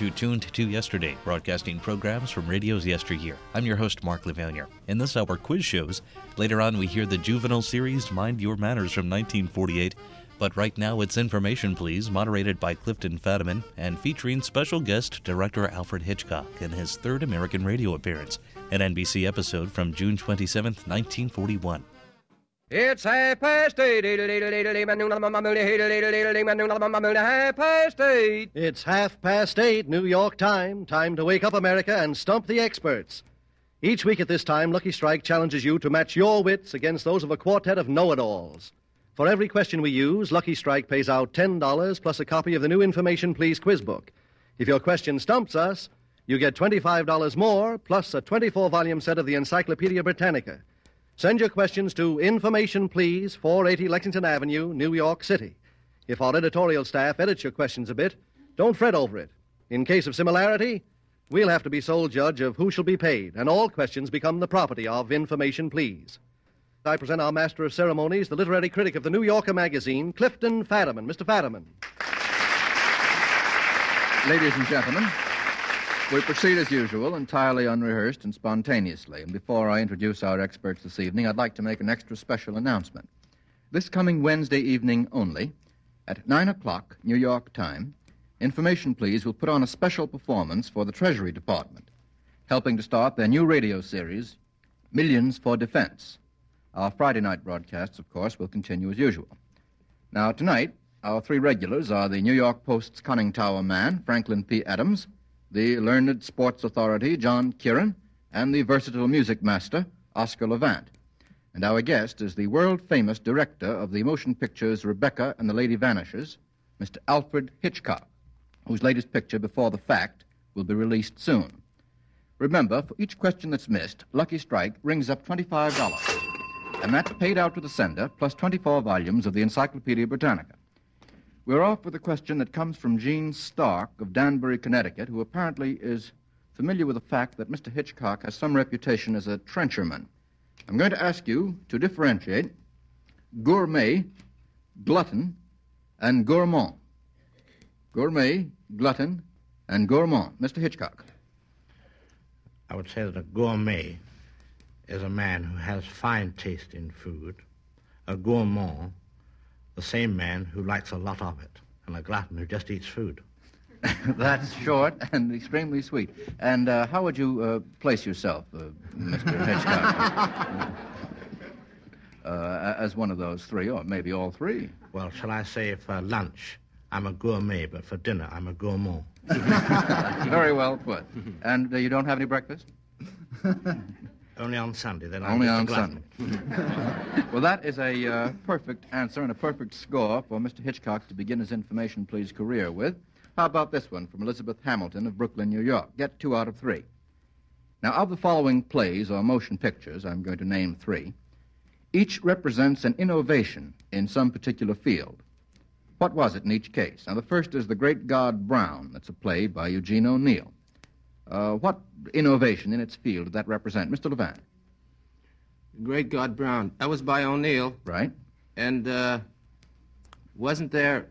to Tuned to Yesterday, broadcasting programs from radio's yesteryear. I'm your host, Mark Lavanier. In this hour, quiz shows. Later on, we hear the juvenile series Mind Your Manners from 1948. But right now, it's Information Please, moderated by Clifton Fadiman and featuring special guest director Alfred Hitchcock in his third American radio appearance, an NBC episode from June 27, 1941. It's 8:30. It's 8:30, New York time. Time to wake up, America, and stump the experts. Each week at this time, Lucky Strike challenges you to match your wits against those of a quartet of know-it-alls. For every question we use, Lucky Strike pays out $10 plus a copy of the new Information Please quiz book. If your question stumps us, you get $25 more plus a 24-volume set of the Encyclopedia Britannica. Send your questions to Information Please, 480 Lexington Avenue, New York City. If our editorial staff edits your questions a bit, don't fret over it. In case of similarity, we'll have to be sole judge of who shall be paid, and all questions become the property of Information Please. I present our master of ceremonies, the literary critic of the New Yorker magazine, Clifton Fadiman. Mr. Fadiman. Ladies and gentlemen, we proceed as usual, entirely unrehearsed and spontaneously. And before I introduce our experts this evening, I'd like to make an extra special announcement. This coming Wednesday evening only, at 9 o'clock, New York time, Information Please will put on a special performance for the Treasury Department, helping to start their new radio series, Millions for Defense. Our Friday night broadcasts, of course, will continue as usual. Now, tonight, our three regulars are the New York Post's conning tower man, Franklin P. Adams, the learned sports authority, John Kieran, and the versatile music master, Oscar Levant. And our guest is the world-famous director of the motion pictures Rebecca and the Lady Vanishes, Mr. Alfred Hitchcock, whose latest picture, Before the Fact, will be released soon. Remember, for each question that's missed, Lucky Strike rings up $25, and that's paid out to the sender, plus 24 volumes of the Encyclopedia Britannica. We're off with a question that comes from Gene Stark of Danbury, Connecticut, who apparently is familiar with the fact that Mr. Hitchcock has some reputation as a trencherman. I'm going to ask you to differentiate gourmet, glutton, and gourmand. Gourmet, glutton, and gourmand. Mr. Hitchcock. I would say that a gourmet is a man who has fine taste in food. A gourmand, the same man who likes a lot of it, and a glutton who just eats food. That's short and extremely sweet. And how would you place yourself, Mr. Hitchcock? As one of those three, or maybe all three? Well, shall I say for lunch, I'm a gourmet, but for dinner, I'm a gourmand. Very well put. And you don't have any breakfast? Only on Sunday, then Only I'm on just a glutton. Sunday. Well, that is a perfect answer and a perfect score for Mr. Hitchcock to begin his Information Please career with. How about this one from Elizabeth Hamilton of Brooklyn, New York? Get 2 out of 3. Now, of the following plays or motion pictures, I'm going to name 3, each represents an innovation in some particular field. What was it in each case? Now, the first is The Great God Brown. That's a play by Eugene O'Neill. What innovation in its field did that represent? Mr. Levant. Great God Brown. That was by O'Neill. Right. And wasn't there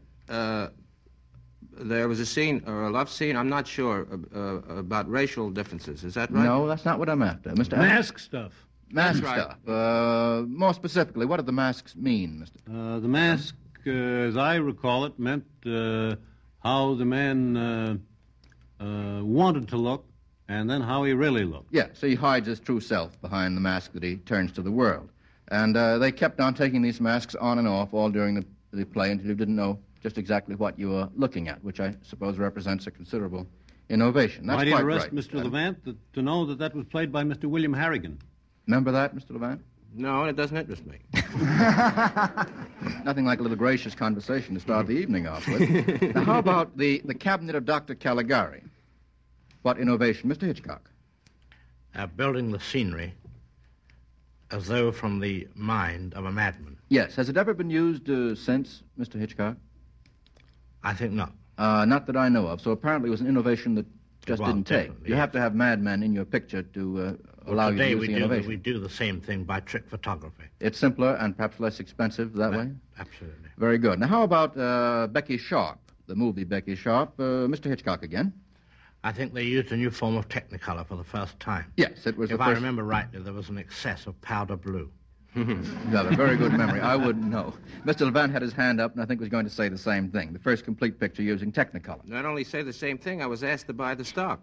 was a scene, or a love scene, I'm not sure, about racial differences. Is that right? No, that's not what I'm after. Mr. Mask stuff. Mask That's stuff. More specifically, what did the masks mean, Mr.? The mask, as I recall it, meant how the man wanted to look and then how he really looked. Yeah, so he hides his true self behind the mask that he turns to the world. And they kept on taking these masks on and off all during the play until you didn't know just exactly what you were looking at, which I suppose represents a considerable innovation. That's Might quite interest right. Mr. Levant to know that was played by Mr. William Harrigan. Remember that, Mr. Levant? No, it doesn't interest me. Nothing like a little gracious conversation to start the evening off with. Now, how about the cabinet of Dr. Caligari? What innovation? Mr. Hitchcock. Building the scenery as though from the mind of a madman. Yes. Has it ever been used since, Mr. Hitchcock? I think not. Not that I know of. So apparently it was an innovation that just didn't take. You yes. have to have madmen in your picture to allow you to use the innovation. Today we do the same thing by trick photography. It's simpler and perhaps less expensive that way? Absolutely. Very good. Now, how about Becky Sharp, the movie Becky Sharp? Mr. Hitchcock again. I think they used a new form of Technicolor for the first time. Yes, it was If the I first... remember rightly, there was an excess of powder blue. You have a very good memory. I wouldn't know. Mr. Levant had his hand up, and I think was going to say the same thing. The first complete picture using Technicolor. Not only say the same thing, I was asked to buy the stock.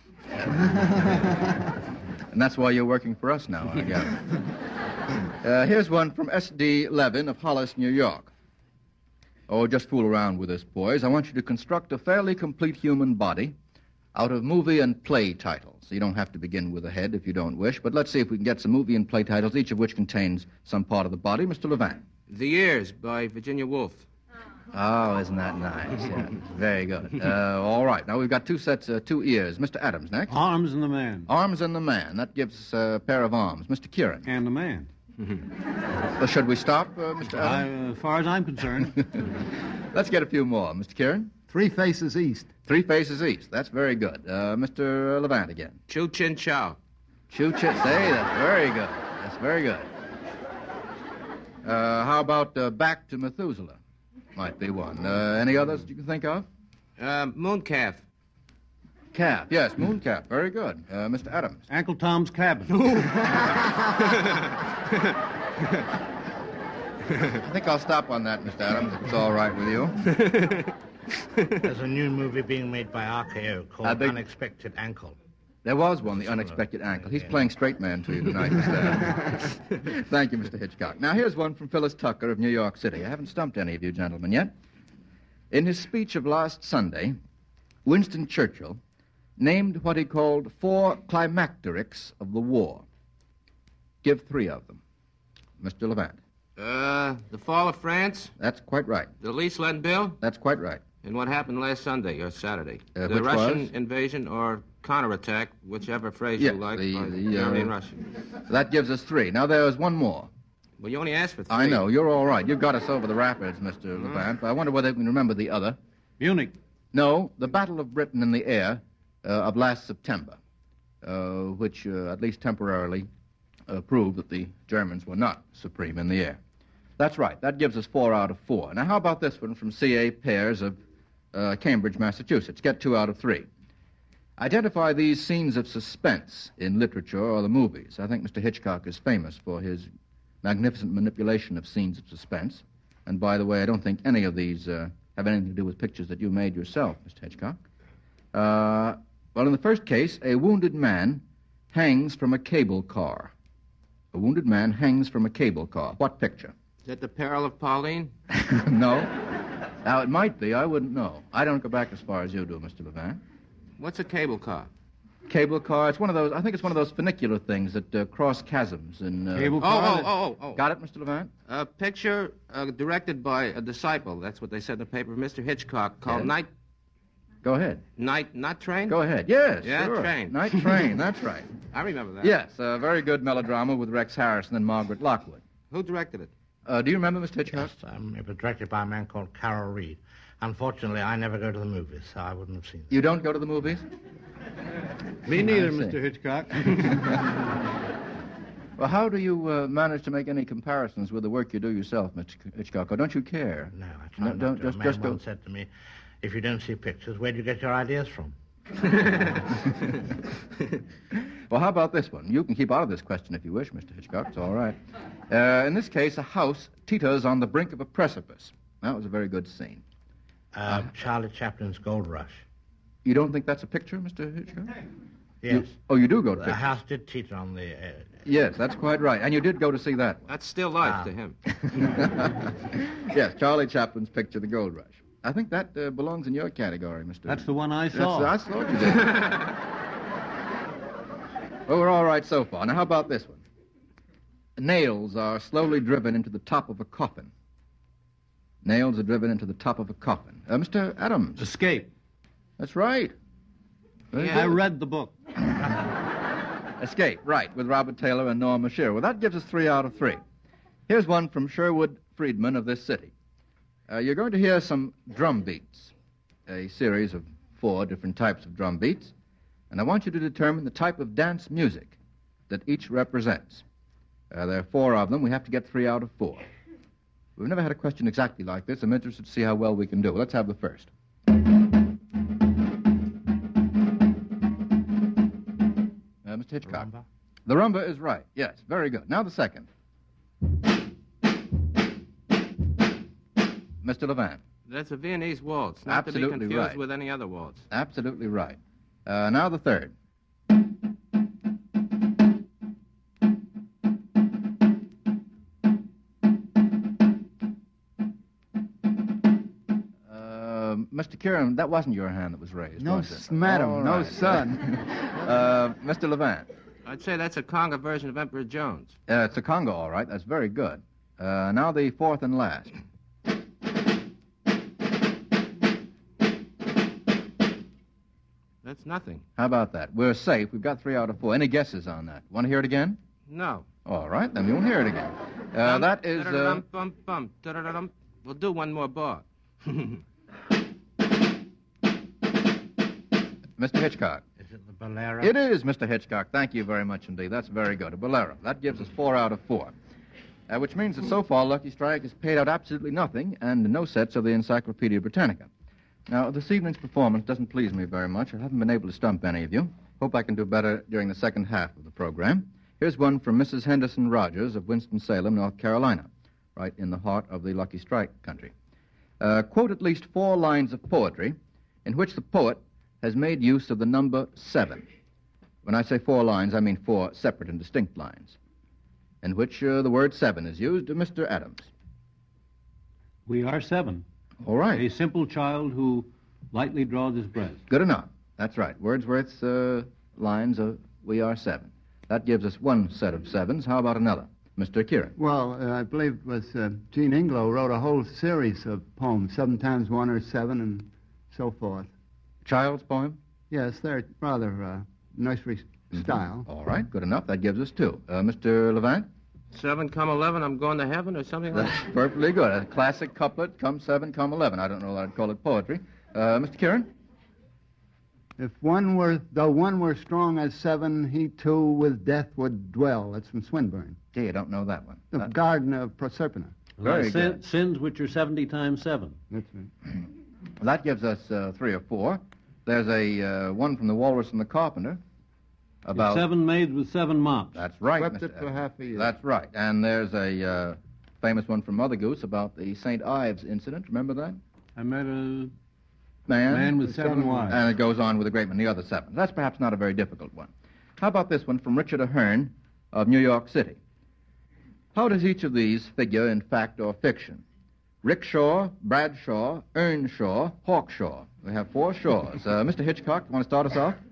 And that's why you're working for us now, I gather. Here's one from S.D. Levin of Hollis, New York. Oh, just fool around with this, boys. I want you to construct a fairly complete human body out of movie and play titles. You don't have to begin with a head if you don't wish, but let's see if we can get some movie and play titles, each of which contains some part of the body. Mr. Levant. The Years by Virginia Woolf. Oh, isn't that nice? Yeah, very good. All right, now we've got two sets, 2 ears. Mr. Adams next. Arms and the Man. Arms and the Man. That gives us a pair of arms. Mr. Kieran. And the Man. Well, should we stop, Mr. Adams? As far as I'm concerned. Let's get a few more. Mr. Kieran? Three Faces East. Three Faces East. That's very good. Mr. Levant again. Chu Chin Chow. Chu Chin. Say, that's very good. That's very good. How about Back to Methuselah? Might be one. Any others that you can think of? Mooncalf. Calf. Yes, Mooncalf. Very good. Mr. Adams. Uncle Tom's Cabin. I think I'll stop on that, Mr. Adams, if it's all right with you. There's a new movie being made by RKO called Unexpected Ankle. There was one, The Unexpected Ankle. He's playing straight man to you tonight, Mr. Adams. Thank you, Mr. Hitchcock. Now, here's one from Phyllis Tucker of New York City. I haven't stumped any of you gentlemen yet. In his speech of last Sunday, Winston Churchill named what he called 4 climacterics of the war. Give 3 of them. Mr. Levant. The Fall of France. That's quite right. The Leesland Bill. That's quite right. And what happened last Sunday or Saturday? The Which Russian was? invasion or counterattack, whichever phrase you like, by Germany and Russia. That gives us 3. Now, there's one more. Well, you only asked for 3. I know. You're all right. You got us over the rapids, Mr. Levant, but I wonder whether you can remember the other. Munich. No, the Battle of Britain in the Air of last September, which at least temporarily proved that the Germans were not supreme in the air. That's right. That gives us 4 out of 4. Now, how about this one from C.A. Pears of Cambridge, Massachusetts? Get 2 out of 3. Identify these scenes of suspense in literature or the movies. I think Mr. Hitchcock is famous for his magnificent manipulation of scenes of suspense. And by the way, I don't think any of these have anything to do with pictures that you made yourself, Mr. Hitchcock. Well, in the first case, a wounded man hangs from a cable car. A wounded man hangs from a cable car. What picture? Is that The Peril of Pauline? No. Now, it might be. I wouldn't know. I don't go back as far as you do, Mr. Levant. What's a cable car? Cable car. It's one of those. I think it's one of those funicular things that cross chasms in. Cable car. Oh. Got it, Mr. Levant? A picture directed by a disciple. That's what they said in the paper. Mr. Hitchcock called Yes. Go ahead. Not Train. Go ahead. Yes. Yeah, sure. Train. Night Train. That's right. I remember that. Yes, a very good melodrama with Rex Harrison and Margaret Lockwood. Who directed it? Do you remember, Mr. Hitchcock? Yes, it was directed by a man called Carol Reed. Unfortunately, I never go to the movies, so I wouldn't have seen it. You don't go to the movies? Me neither, I see. Mr. Hitchcock. Well, how do you manage to make any comparisons with the work you do yourself, Mr. Hitchcock? Or don't you care? No, I try No, not don't- to. just- A man just go- once said to me, if you don't see pictures, where do you get your ideas from? Well, how about this one? You can keep out of this question if you wish, Mr. Hitchcock. It's all right. In this case, a house teeters on the brink of a precipice. That was a very good scene. Charlie Chaplin's Gold Rush. You don't think that's a picture, Mr. Hitchcock? Yes. You do go to The pictures? house did teeter on the... Yes, that's quite right. And you did go to see that one. That's still life to him. Yes, Charlie Chaplin's picture, The Gold Rush. I think that belongs in your category, Mr. That's the one I saw. I thought you did. Well, we're all right so far. Now, how about this one? Nails are slowly driven into the top of a coffin. Nails are driven into the top of a coffin. Mr. Adams. Escape. That's right. Very I good. read the book. Escape, right, with Robert Taylor and Norma Shearer. Well, that gives us 3 out of 3. Here's one from Sherwood Friedman of this city. You're going to hear some drum beats, a series of 4 different types of drum beats, and I want you to determine the type of dance music that each represents. There are 4 of them. We have to get 3 out of 4. We've never had a question exactly like this. I'm interested to see how well we can do. Let's have the first. Hitchcock. Rumba? The rumba is right. Yes, very good. Now the second. Mr. Levant. That's a Viennese waltz, not Absolutely to be confused right. with any other waltz. Absolutely right. Now the third. Mr. Kieran, that wasn't your hand that was raised, No, was it? madam, All no, right. son. Mr. Levant. I'd say that's a conga version of Emperor Jones. It's a conga, all right. That's very good. Now the fourth and last. That's nothing. How about that? We're safe. We've got 3 out of 4. Any guesses on that? Want to hear it again? No. All right, then you'll hear it again. That is... Bum, bum, da-da-da-dum. We'll do one more bar. Mr. Hitchcock. Is it the bolero? It is, Mr. Hitchcock. Thank you very much indeed. That's very good. A bolero. That gives us 4 out of 4. Which means that so far Lucky Strike has paid out absolutely nothing and no sets of the Encyclopedia Britannica. Now, this evening's performance doesn't please me very much. I haven't been able to stump any of you. Hope I can do better during the second half of the program. Here's one from Mrs. Henderson Rogers of Winston-Salem, North Carolina, right in the heart of the Lucky Strike country. Quote at least 4 lines of poetry in which the poet has made use of the number 7. When I say 4 lines, I mean 4 separate and distinct lines, in which the word 7 is used. Mr. Adams. We are 7. All right. A simple child who lightly draws his breath. Good enough. That's right. Wordsworth's lines of We Are 7. That gives us 1 set of 7s. How about another? Mr. Kieran. Well, I believe it was Jean Ingelow wrote a whole series of poems, 7 times 1 or 7 and so forth. Child's poem? Yes, they're rather nursery style. All right. Good enough. That gives us 2. Mr. Levant? 7 come 11, I'm going to heaven or something like That's that. perfectly good. A classic couplet, come 7, come 11. I don't know that I'd call it poetry. Mr. Kieran? Though one were strong as 7, he too with death would dwell. That's from Swinburne. Gee, I don't know that one. The Garden of Proserpina. Very good. Sins which are 70 times 7. That's right. That gives us 3 or 4. There's a one from The Walrus and the Carpenter about... 7 maids with 7 mops. That's right, Swept Mr. it for half a year. That's right. And there's a famous one from Mother Goose about the St. Ives incident. Remember that? I met a Man? man with 7 wives. And it goes on with a great many other 7. That's perhaps not a very difficult one. How about this one from Richard Ahern of New York City? How does each of these figure in fact or fiction? Rickshaw, Bradshaw, Earnshaw, Hawkshaw. We have 4 Shaws. Mr. Hitchcock, you want to start us off?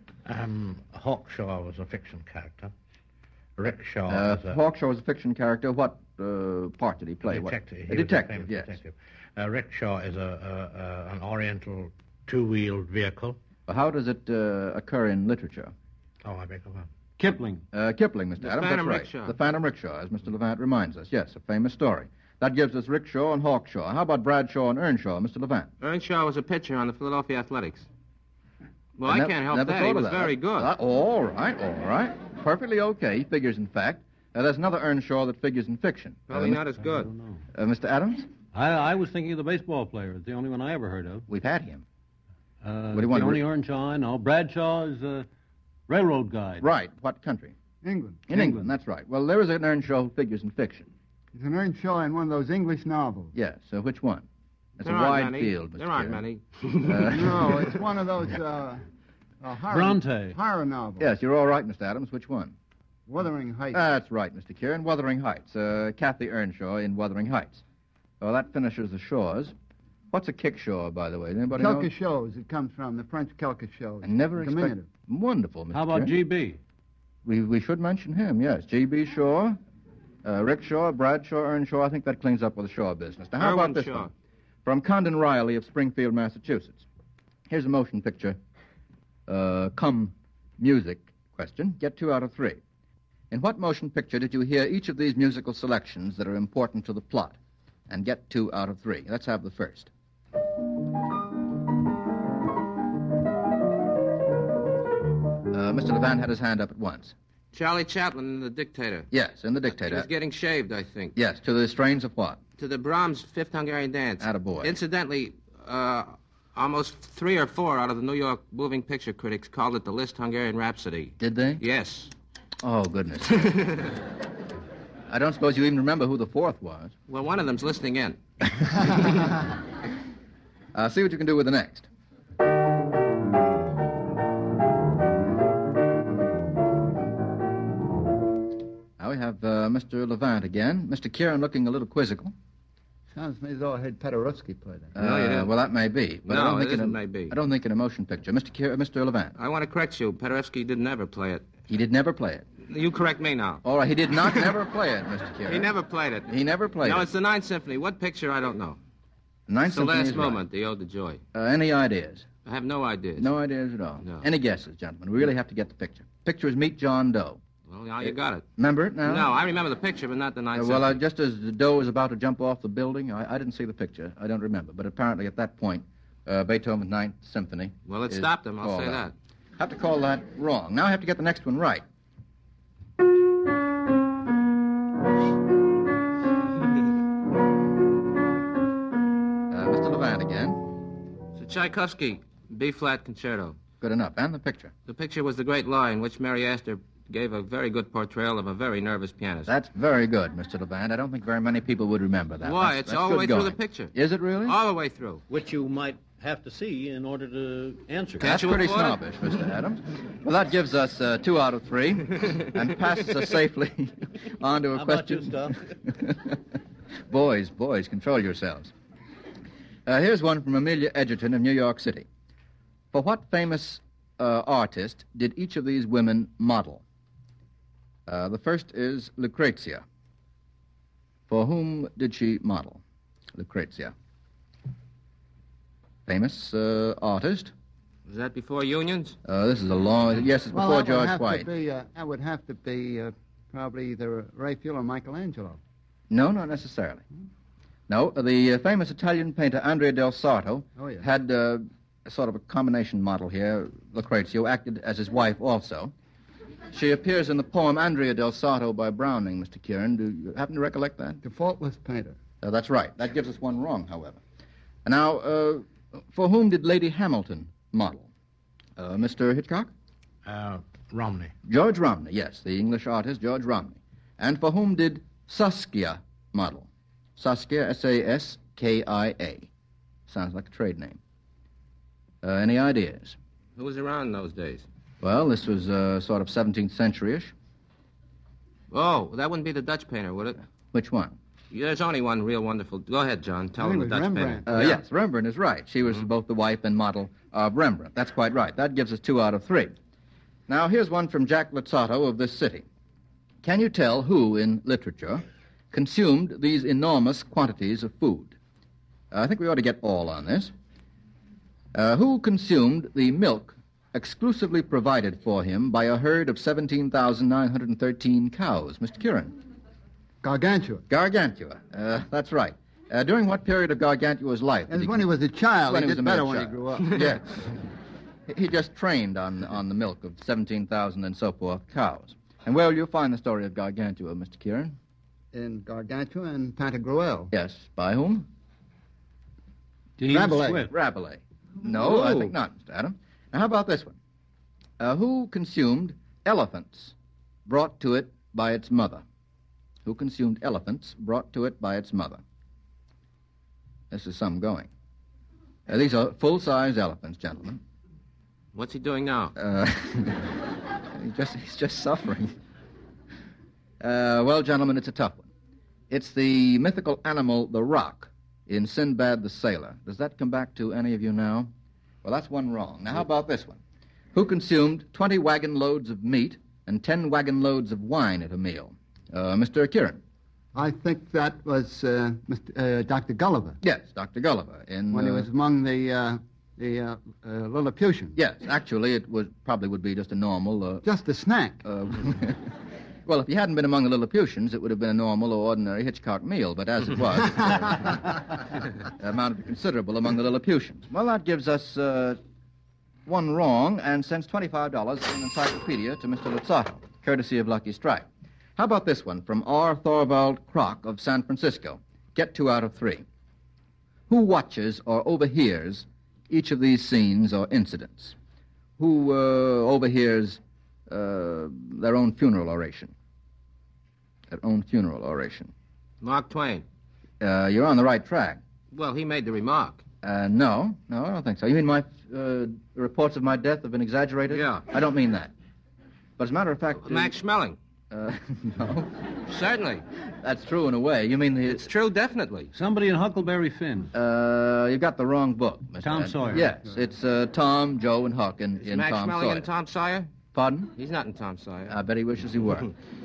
Hawkshaw was a fiction character. Rickshaw was a Hawkshaw was a fiction character. What part did he play? detective. A He was detective, famous yes. detective. Rickshaw is an Oriental 2-wheeled vehicle. Well, how does it occur in literature? Oh, I beg your pardon. Kipling. Kipling, Mr. The Adams, Phantom that's right. Rickshaw. The Phantom Rickshaw, as Mr. Levant reminds us. Yes, a famous story. That gives us Rickshaw and Hawkshaw. How about Bradshaw and Earnshaw, Mr. Levant? Earnshaw was a pitcher on the Philadelphia Athletics. Well, I nev- can't help never that. thought He of was that. very good. All right. Perfectly okay. He figures in fact. There's another Earnshaw that figures in fiction. Probably not as I good. don't know. Mr. Adams? I was thinking of the baseball player. It's the only one I ever heard of. We've had him. Do you want the to only Earnshaw I know. Bradshaw is a railroad guide. Right. What country? England. In England, that's right. Well, there is an Earnshaw who figures in fiction. It's an Earnshaw in one of those English novels. Yes. Which one? It's There a aren't wide many. field, Mr. There aren't Kieran. many. No, it's one of those Bronte. horror novels. Yes, you're all right, Mr. Adams. Which one? Wuthering Heights. That's right, Mr. Kieran. Wuthering Heights. Kathy Earnshaw in Wuthering Heights. Well, that finishes the Shaws. What's a kickshaw, by the way? Does anybody know? Quelque chose, it comes from the French quelque chose. I never expected. Diminutive. Wonderful, Mr. How about Kieran. G.B.? We should mention him, yes. G.B. Shaw, Rickshaw, Bradshaw, Earnshaw. I think that cleans up with the Shaw business. Now, how Irwin about this Shaw. one? From Condon Riley of Springfield, Massachusetts. Here's a motion picture. Come music question. Get 2 out of 3. In what motion picture did you hear each of these musical selections that are important to the plot? And get 2 out of 3. Let's have the first. Mr. Levant had his hand up at once. Charlie Chaplin in The Dictator. Yes, in The He Dictator. was getting shaved, I think. Yes, to the strains of what? To the Brahms Fifth Hungarian Dance. Attaboy. Incidentally, almost 3 or 4 out of the New York moving picture critics called it the Liszt Hungarian Rhapsody. Did they? Yes. Oh, goodness. I don't suppose you even remember who the fourth was. Well, one of them's listening in. See what you can do with the next. Now we have Mr. Levant again. Mr. Kieran looking a little quizzical. Sounds to me as though I heard Paderewski play that. No, you didn't. Well, that may be. But I No, don't it think isn't may be. I don't think in a motion picture. Mr. Levant. I want to correct you. Paderewski didn't ever play it. He did never play it. You correct me now. All right, he did not never play it, Mr. Kieran. He never played it. He never played No, it. it's the Ninth Symphony. What picture? I don't know. Ninth It's the Symphony last is right. moment, the Ode to Joy. Any ideas? I have no ideas. No ideas at all. No. Any guesses, gentlemen? We really have to get the picture. Picture is Meet John Doe. Well, now you got it. Remember it now? No, I remember the picture, but not the Ninth Well, Symphony. just as the Doe was about to jump off the building, I didn't see the picture. I don't remember. But apparently at that point, Beethoven's Ninth Symphony. Well, it is stopped him, I'll called say out. Have to call that wrong. Now I have to get the next one right. Mr. Levant again. It's a Tchaikovsky B-flat concerto. Good enough. And the picture. The picture was The Great Lie, in which Mary Astor gave a very good portrayal of a very nervous pianist. That's very good, Mr. Levant. I don't think very many people would remember that. Why? That's It's all the good way through going. the picture. Is it really? All the way through. Which you might have to see in order to answer. That's you pretty afford it? snobbish, Mr. Adams. Well, that gives us 2 out of 3 and passes us safely on to a How about question. you, Stuff? Boys, control yourselves. Here's one from Amelia Edgerton of New York City. For what famous artist did each of these women model? The first is Lucrezia. For whom did she model? Lucrezia. Famous artist. Was that before unions? This is a long... Yes, it's before George White. That would have to be probably either Raphael or Michelangelo. No, not necessarily. No, the famous Italian painter Andrea del Sarto had a sort of a combination model here, Lucrezia, who acted as his wife also. She appears in the poem Andrea del Sarto by Browning, Mr. Kieran. Do you happen to recollect that? The Faultless Painter. That's right. That gives us one wrong, however. Now, for whom did Lady Hamilton model? Mr. Hitchcock? Romney. George Romney, yes, the English artist George Romney. And for whom did Saskia model? Saskia, S-A-S-K-I-A. Sounds like a trade name. Any ideas? Who was around in those days? Well, this was sort of 17th century-ish. Oh, that wouldn't be the Dutch painter, would it? Which one? There's only one real wonderful... Go ahead, John. Tell I him think the it was Dutch Rembrandt. painter. Yes, Rembrandt is right. She was both the wife and model of Rembrandt. That's quite right. That gives us 2 out of 3. Now, here's one from Jack Luzzatto of this city. Can you tell who, in literature, consumed these enormous quantities of food? I think we ought to get all on this. Who consumed the milk exclusively provided for him by a herd of 17,913 cows? Mr. Kieran. Gargantua. Gargantua. That's right. During what period of Gargantua's life? That was when he was a child. When He he was did a better mere when he child. grew up. Yes. He just trained on the milk of 17,000 and so forth cows. And where will you find the story of Gargantua, Mr. Kieran? In Gargantua and Pantagruel. Yes. By whom? Dean Rabelais. Swift. Rabelais. No, I think not, Mr. Adam. Now, how about this one? Who consumed elephants brought to it by its mother? Who consumed elephants brought to it by its mother? This is some going. These are full-size elephants, gentlemen. What's he doing now? He's just suffering. Well, gentlemen, it's a tough one. It's the mythical animal, the roc, in Sinbad the Sailor. Does that come back to any of you now? Well, that's one wrong. Now, how about this one? Who consumed 20 wagon loads of meat and 10 wagon loads of wine at a meal? Mr. Kieran. I think that was Dr. Gulliver. Yes, Dr. Gulliver. When he was among the Lilliputians. Yes, actually, it probably would be just a normal... Just a snack. Well, if he hadn't been among the Lilliputians, it would have been a normal or ordinary Hitchcock meal, but as it was, it amounted to considerable among the Lilliputians. Well, that gives us one wrong and sends $25 in encyclopedia to Mr. Luzzatto, courtesy of Lucky Strike. How about this one from R. Thorvald Kroc of San Francisco? Get 2 out of 3. Who watches or overhears each of these scenes or incidents? Who overhears their own funeral oration. Their own funeral oration. Mark Twain. You're on the right track. Well, he made the remark. No, I don't think so. You mean my reports of my death have been exaggerated? Yeah. I don't mean that. But as a matter of fact... Max Schmeling. No. Certainly. That's true in a way. You mean the... It's true, definitely. Somebody in Huckleberry Finn. You got the wrong book, Mr. Tom Ed. Sawyer. Yes, it's Tom, Joe, and Huck in Max Tom Schmeling Sawyer. in Tom Sawyer? Pardon? He's not in Tom Sawyer. I bet he wishes he were.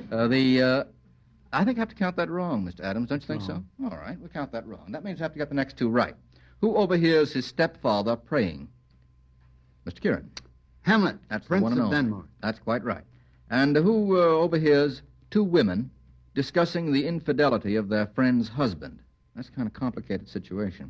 I think I have to count that wrong, Mr. Adams. Don't you think so? All right, we'll count that wrong. That means I have to get the next two right. Who overhears his stepfather praying? Mr. Kieran. Hamlet, That's the Prince one and of only. Denmark. That's quite right. And who overhears two women discussing the infidelity of their friend's husband? That's a kind of complicated situation.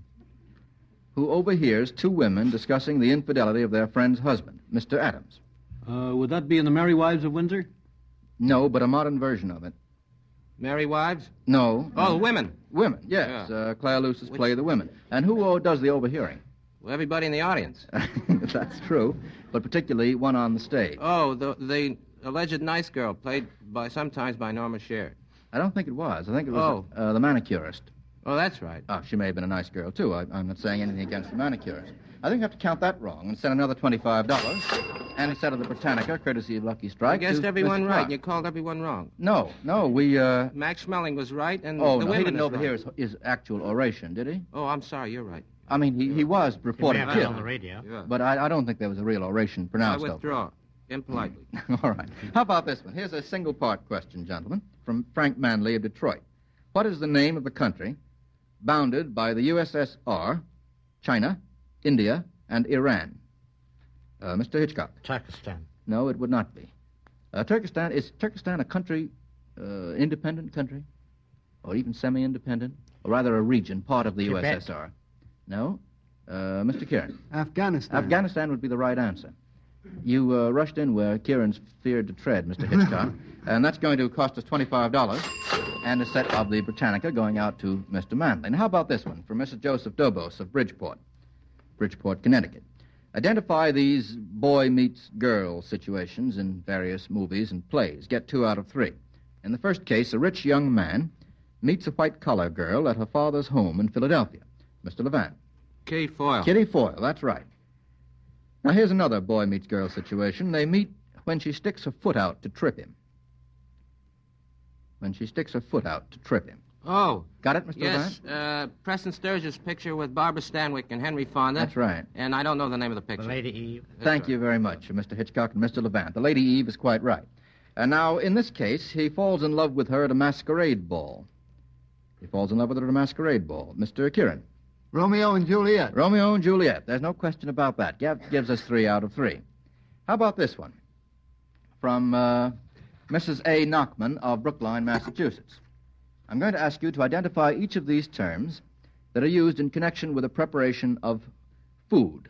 Who overhears two women discussing the infidelity of their friend's husband? Mr. Adams. Would that be in The Merry Wives of Windsor? No, but a modern version of it. Merry Wives? No. Oh, women. Women, yes. Claire Luce's play The Women. And who does the overhearing? Well, everybody in the audience. That's true, but particularly one on the stage. Oh, the alleged nice girl, played sometimes by Norma Shear. I don't think it was. I think it was the manicurist. Oh, that's right. Oh, she may have been a nice girl, too. I'm not saying anything against the manicurist. I think you have to count that wrong and send another $25. And instead of the Britannica, courtesy of Lucky Strike. I guessed to everyone Mr. right, Clark. and you called everyone wrong. No, we... Max Schmeling was right, and Oh, the no, he women didn't is overhear right. his actual oration, did he? Oh, I'm sorry, you're right. I mean, he was He may reported have been on killed. the radio. Yeah. But I don't think there was a real oration I pronounced. withdraw, impolitely. All right. How about this one? Here's a single-part question, gentlemen, from Frank Manley of Detroit. What is the name of the country bounded by the USSR, China, India, and Iran? Mr. Hitchcock. Turkestan. No, it would not be. Turkestan, is Turkestan a country, independent country? Or even semi-independent? Or rather a region, part of the Tibet. USSR? No? Mr. Kieran. Afghanistan. Afghanistan would be the right answer. You rushed in where Kieran's feared to tread, Mr. Hitchcock. And that's going to cost us $25 and a set of the Britannica going out to Mr. Manley. And how about this one from Mrs. Joseph Dobos of Bridgeport, Connecticut. Identify these boy meets girl situations in various movies and plays. Get 2 out of 3. In the first case, a rich young man meets a white-collar girl at her father's home in Philadelphia. Mr. Levant. Kitty Foyle. Kitty Foyle, that's right. Now, here's another boy meets girl situation. They meet when she sticks her foot out to trip him. When she sticks her foot out to trip him. Oh. Got it, Mr. Yes, Levant? Preston Sturges' picture with Barbara Stanwyck and Henry Fonda. That's right. And I don't know the name of the The picture. Lady Eve. Thank you very much, Mr. Hitchcock and Mr. Levant. The Lady Eve is quite right. And now, in this case, he falls in love with her at a masquerade ball. Mr. Kieran. Romeo and Juliet. Romeo and Juliet. There's no question about that. Gives us 3 out of 3. How about this one? From Mrs. A. Knockman of Brookline, Massachusetts. I'm going to ask you to identify each of these terms that are used in connection with the preparation of food.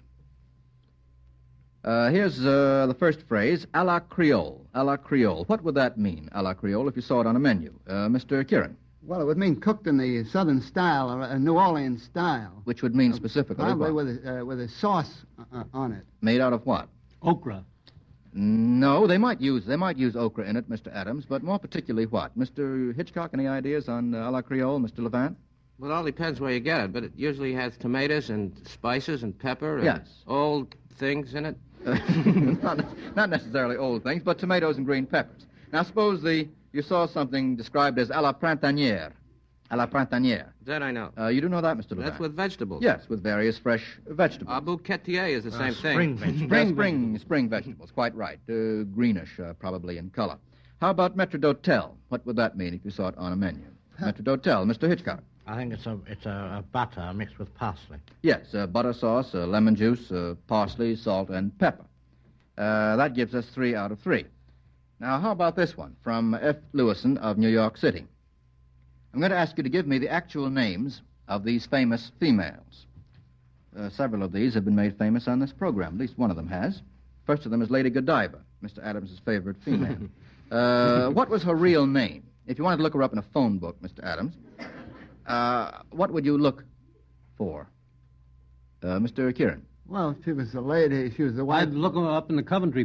Here's the first phrase, à la Creole. À la Creole. What would that mean, à la Creole, if you saw it on a menu? Mr. Kieran. Well, it would mean cooked in the southern style, or a New Orleans style. Which would mean specifically Probably what? with a sauce on it. Made out of what? Okra. No, they might use okra in it, Mr. Adams, but more particularly what? Mr. Hitchcock, any ideas on à la Creole, Mr. Levant? Well, it all depends where you get it, but it usually has tomatoes and spices and pepper and Yes. old things in it. Not necessarily old things, but tomatoes and green peppers. Now, suppose you saw something described as à la printanière. À la printanière. That I know. You do know that, Mr. Levant? That's with vegetables. Yes, with various fresh vegetables. Bouquetier is the same Spring thing. vegetables. Spring vegetables, quite right. Greenish, probably in color. How about maître d'hôtel? What would that mean if you saw it on a menu? Maître d'hôtel, Mr. Hitchcock. I think it's a butter mixed with parsley. Yes, butter sauce, lemon juice, parsley, salt, and pepper. That gives us 3 out of 3. Now, how about this one from F. Lewison of New York City? I'm going to ask you to give me the actual names of these famous females. Several of these have been made famous on this program. At least one of them has. First of them is Lady Godiva, Mr. Adams' favorite female. What was her real name? If you wanted to look her up in a phone book, Mr. Adams, what would you look for? Mr. Kieran. Well, she was a lady. She was the wife. I'd look her up in the Coventry book.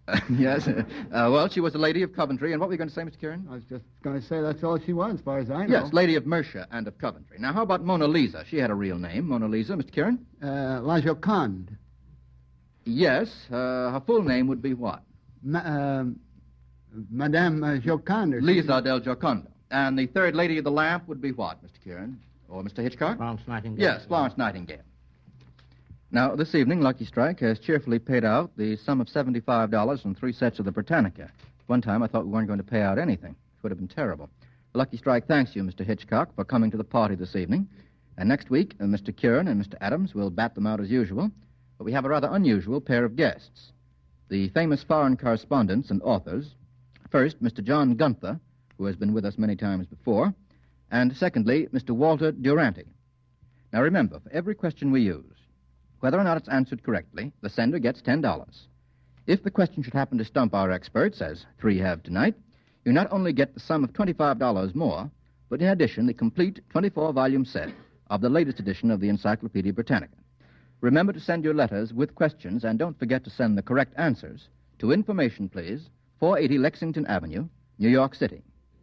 Yes. Well, she was a lady of Coventry. And what were you going to say, Mr. Kieran? I was just going to say that's all she was, as far as I know. Yes, Lady of Mercia and of Coventry. Now, how about Mona Lisa? She had a real name, Mona Lisa, Mr. Kieran? La Joconde. Yes. Her full name would be what? Madame Joconde. Lisa del Giocondo. And the third lady of the lamp would be what, Mr. Kieran? Or Mr. Hitchcock? Florence Nightingale. Yes, Florence Nightingale. Now, this evening, Lucky Strike has cheerfully paid out the sum of $75 from 3 sets of the Britannica. One time I thought we weren't going to pay out anything. It would have been terrible. Lucky Strike thanks you, Mr. Hitchcock, for coming to the party this evening. And next week, Mr. Kieran and Mr. Adams will bat them out as usual. But we have a rather unusual pair of guests. The famous foreign correspondents and authors. First, Mr. John Gunther, who has been with us many times before. And secondly, Mr. Walter Duranty. Now remember, for every question we use, whether or not it's answered correctly, the sender gets $10. If the question should happen to stump our experts, as 3 have tonight, you not only get the sum of $25 more, but in addition, the complete 24-volume set of the latest edition of the Encyclopedia Britannica. Remember to send your letters with questions, and don't forget to send the correct answers to Information, please, 480 Lexington Avenue, New York City.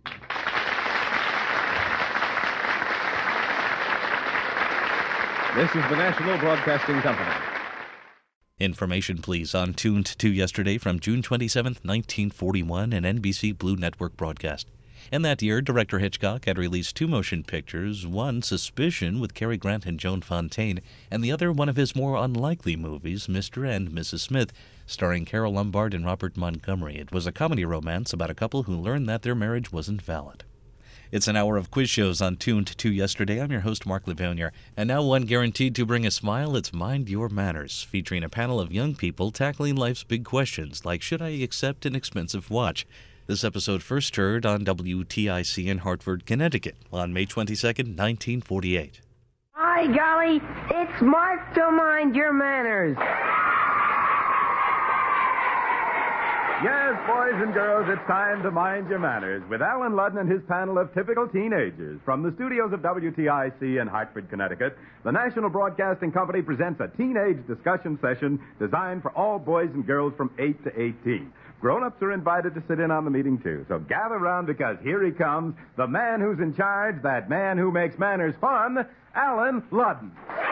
This is the National Broadcasting Company. Information, please, on Tuned to Yesterday from June 27, 1941, an NBC Blue Network broadcast. In that year, Director Hitchcock had released 2 motion pictures, one Suspicion with Cary Grant and Joan Fontaine, and the other one of his more unlikely movies, Mr. and Mrs. Smith, starring Carole Lombard and Robert Montgomery. It was a comedy romance about a couple who learned that their marriage wasn't valid. It's an hour of quiz shows on Tuned to Yesterday. I'm your host, Mark Levonier. And now one guaranteed to bring a smile. It's Mind Your Manners, featuring a panel of young people tackling life's big questions, like should I accept an expensive watch? This episode first heard on WTIC in Hartford, Connecticut on May 22nd, 1948. Hi, golly, it's Mark to Mind Your Manners. Yes, boys and girls, it's time to mind your manners with Alan Ludden and his panel of typical teenagers. From the studios of WTIC in Hartford, Connecticut, the National Broadcasting Company presents a teenage discussion session designed for all boys and girls from 8 to 18. Grown-ups are invited to sit in on the meeting, too. So gather round because here he comes, the man who's in charge, that man who makes manners fun, Alan Ludden.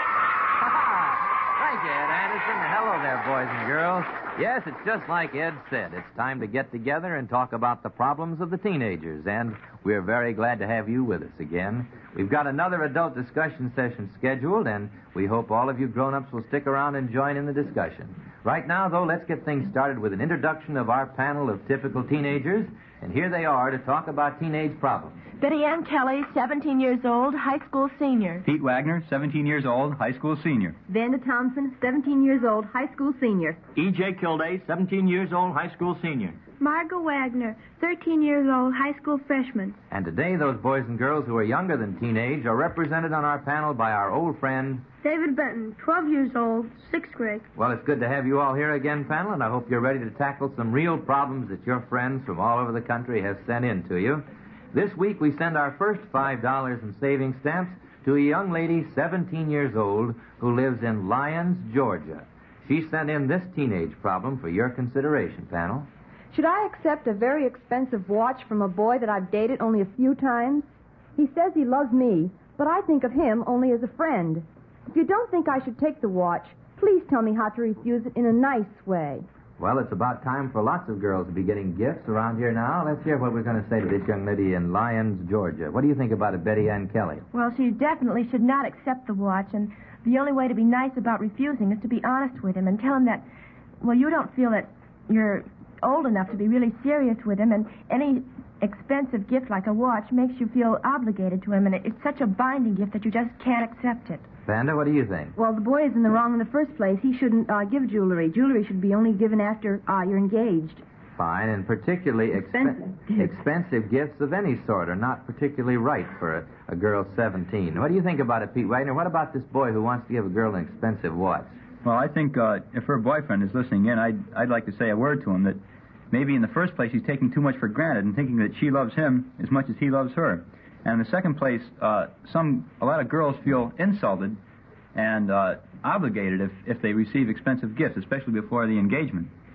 Thank you, Ed Anderson. Hello there, boys and girls. Yes, it's just like Ed said. It's time to get together and talk about the problems of the teenagers, and we're very glad to have you with us again. We've got another adult discussion session scheduled, and we hope all of you grown-ups will stick around and join in the discussion. Right now, though, let's get things started with an introduction of our panel of typical teenagers, and here they are to talk about teenage problems. Betty Ann Kelly, 17 years old, high school senior. Pete Wagner, 17 years old, high school senior. Vanda Thompson, 17 years old, high school senior. E.J. Kilday, 17 years old, high school senior. Margot Wagner, 13 years old, high school freshman. And today, those boys and girls who are younger than teenage are represented on our panel by our old friend... David Benton, 12 years old, 6th grade. Well, it's good to have you all here again, panel, and I hope you're ready to tackle some real problems that your friends from all over the country have sent in to you. This week, we send our first $5 in savings stamps to a young lady, 17 years old, who lives in Lyons, Georgia. She sent in this teenage problem for your consideration, panel. Should I accept a very expensive watch from a boy that I've dated only a few times? He says he loves me, but I think of him only as a friend. If you don't think I should take the watch, please tell me how to refuse it in a nice way. Well, it's about time for lots of girls to be getting gifts around here now. Let's hear what we're going to say to this young lady in Lyons, Georgia. What do you think about it, Betty Ann Kelly? Well, she definitely should not accept the watch, and the only way to be nice about refusing is to be honest with him and tell him that, well, you don't feel that you're old enough to be really serious with him, and any expensive gift like a watch makes you feel obligated to him, and it's such a binding gift that you just can't accept it. Vanda, what do you think? Well, the boy is in the wrong in the first place. He shouldn't give jewelry. Jewelry should be only given after you're engaged. Fine, and particularly expensive gifts of any sort are not particularly right for a girl 17. What do you think about it, Pete Wagner? What about this boy who wants to give a girl an expensive watch? Well, I think if her boyfriend is listening in, I'd like to say a word to him that maybe in the first place he's taking too much for granted and thinking that she loves him as much as he loves her. And in the second place, a lot of girls feel insulted and obligated if they receive expensive gifts, especially before the engagement.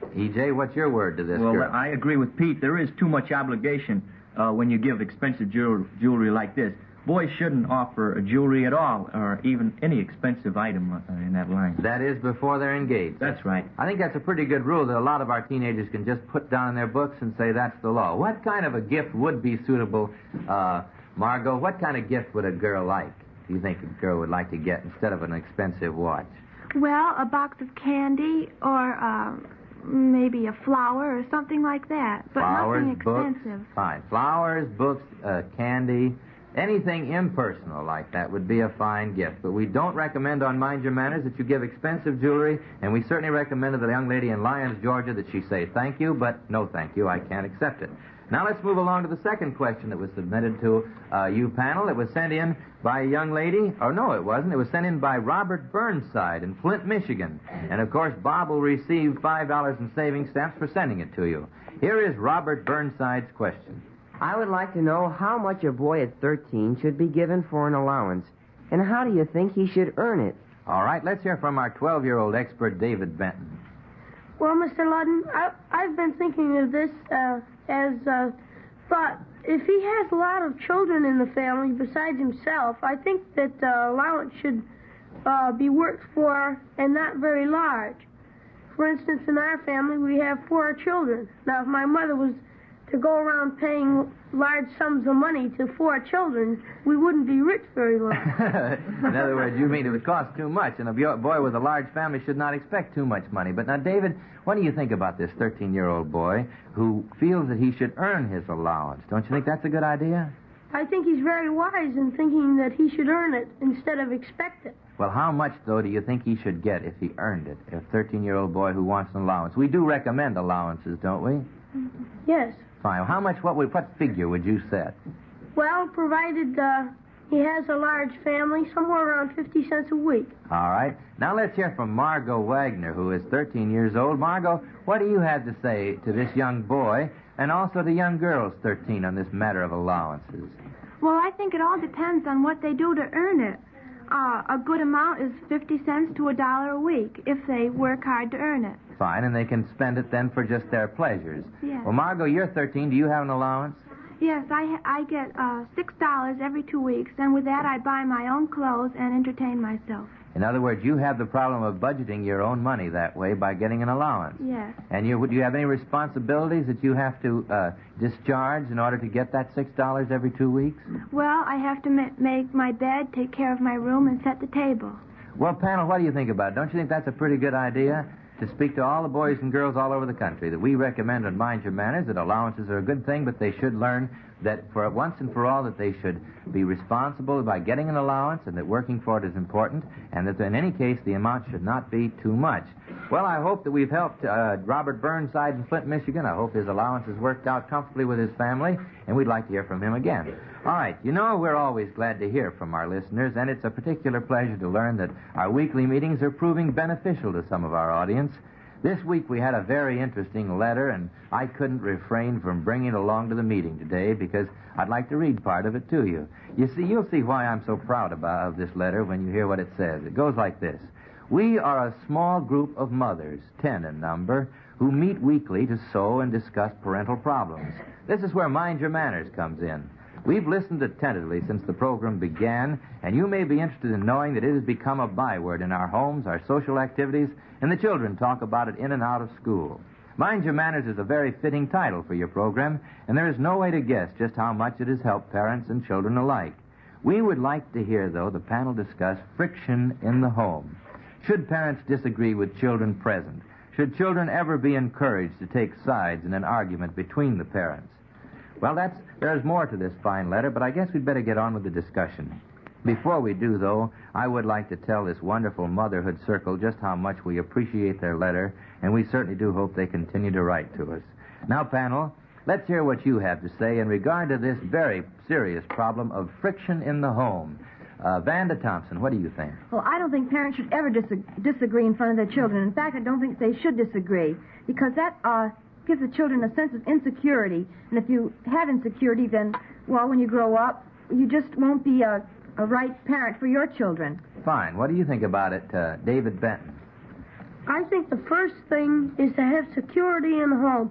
E.J., what's your word to this Well, girl? I agree with Pete. There is too much obligation when you give expensive jewelry like this. Boys shouldn't offer jewelry at all, or even any expensive item in that line. That is before they're engaged. That's right. I think that's a pretty good rule that a lot of our teenagers can just put down in their books and say that's the law. What kind of a gift would be suitable, Margot? What kind of gift would a girl like? Do you think a girl would like to get instead of an expensive watch? Well, a box of candy or maybe a flower or something like that, but Flowers, nothing expensive. Books. Fine. Flowers, books, candy, anything impersonal like that would be a fine gift. But we don't recommend on Mind Your Manners that you give expensive jewelry, and we certainly recommend to the young lady in Lyons, Georgia, that she say thank you, but no thank you, I can't accept it. Now let's move along to the second question that was submitted to you panel. It was sent in by a young lady. Oh, no, it wasn't. It was sent in by Robert Burnside in Flint, Michigan. And, of course, Bob will receive $5 in savings stamps for sending it to you. Here is Robert Burnside's question. I would like to know how much a boy at 13 should be given for an allowance, and how do you think he should earn it? All right, let's hear from our 12-year-old expert, David Benton. Well, Mr. Ludden, I've been thinking of this thought. If he has a lot of children in the family besides himself, I think that allowance should be worked for and not very large. For instance, in our family, we have 4 children. Now, if my mother was to go around paying large sums of money to 4 children, we wouldn't be rich very long. In other words, you mean it would cost too much, and a boy with a large family should not expect too much money. But now, David, what do you think about this 13-year-old boy who feels that he should earn his allowance? Don't you think that's a good idea? I think he's very wise in thinking that he should earn it instead of expect it. Well, how much, though, do you think he should get if he earned it? A 13-year-old boy who wants an allowance. We do recommend allowances, don't we? Yes. Fine. How much, what figure would you set? Well, provided he has a large family, somewhere around 50 cents a week. All right. Now let's hear from Margot Wagner, who is 13 years old. Margot, what do you have to say to this young boy and also to young girls 13 on this matter of allowances? Well, I think it all depends on what they do to earn it. A good amount is 50 cents to $1 a week if they work hard to earn it. Fine, and they can spend it then for just their pleasures. Yes. Well, Margot, you're 13. Do you have an allowance? Yes, I get $6 every 2 weeks, and with that I buy my own clothes and entertain myself. In other words, you have the problem of budgeting your own money that way by getting an allowance. Yes. And do you have any responsibilities that you have to discharge in order to get that $6 every 2 weeks? Well, I have to make my bed, take care of my room, and set the table. Well, panel, what do you think about it? Don't you think that's a pretty good idea? To speak to all the boys and girls all over the country that we recommend on Mind Your Manners that allowances are a good thing, but they should learn that for once and for all that they should be responsible by getting an allowance and that working for it is important and that in any case the amount should not be too much. Well, I hope that we've helped Robert Burnside in Flint, Michigan. I hope his allowance has worked out comfortably with his family, and we'd like to hear from him again. All right, you know we're always glad to hear from our listeners, and it's a particular pleasure to learn that our weekly meetings are proving beneficial to some of our audience. This week we had a very interesting letter, and I couldn't refrain from bringing it along to the meeting today because I'd like to read part of it to you. You see, you'll see why I'm so proud of this letter when you hear what it says. It goes like this. We are a small group of mothers, 10 in number, who meet weekly to sew and discuss parental problems. This is where Mind Your Manners comes in. We've listened attentively since the program began, and you may be interested in knowing that it has become a byword in our homes, our social activities, and the children talk about it in and out of school. Mind Your Manners is a very fitting title for your program, and there is no way to guess just how much it has helped parents and children alike. We would like to hear, though, the panel discuss friction in the home. Should parents disagree with children present? Should children ever be encouraged to take sides in an argument between the parents? Well, there's more to this fine letter, but I guess we'd better get on with the discussion. Before we do, though, I would like to tell this wonderful Motherhood Circle just how much we appreciate their letter, and we certainly do hope they continue to write to us. Now, panel, let's hear what you have to say in regard to this very serious problem of friction in the home. Vanda Thompson, what do you think? Well, I don't think parents should ever disagree in front of their children. In fact, I don't think they should disagree, because that gives the children a sense of insecurity. And if you have insecurity, then, well, when you grow up, you just won't be a right parent for your children. Fine. What do you think about it, David Benton? I think the first thing is to have security in the home